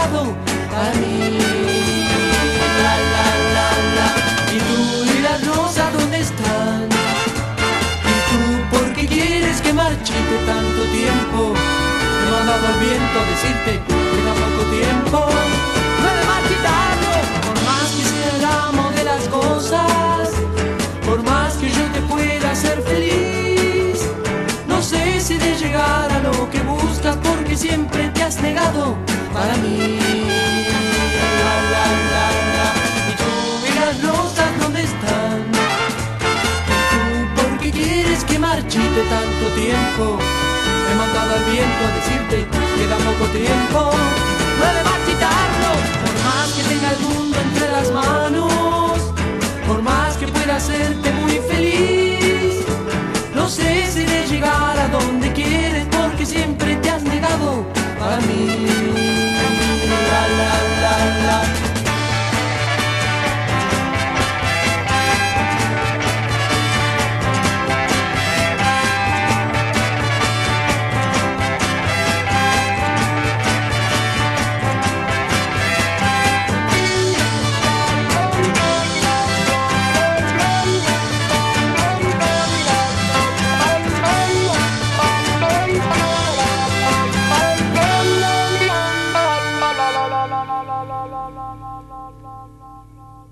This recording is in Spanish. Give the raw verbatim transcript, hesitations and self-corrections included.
negado para mí. La, la, la, la. Y tú y las rosas, ¿dónde están? Y tú, ¿por qué quieres que marchite tanto tiempo? Me ha mandado el viento a decirte que da poco tiempo. No he de marchitarlo, por más que sea el amo de las cosas, por más que yo te pueda hacer feliz. No sé si de llegar a lo que buscas, porque siempre te has negado para mí. La, la, la, la. Y tú y las rosas, ¿dónde están? Y tú, ¿por qué quieres que marchite tanto tiempo? Me he mandado al viento a decirte que da poco tiempo. No he de marchitarlo, por más que tenga el mundo entre las manos, por más que pueda hacerte muy feliz. No sé si de llegar a donde quieres, porque siempre te has negado para mí. La, la, la, la. la la la la la la la la la la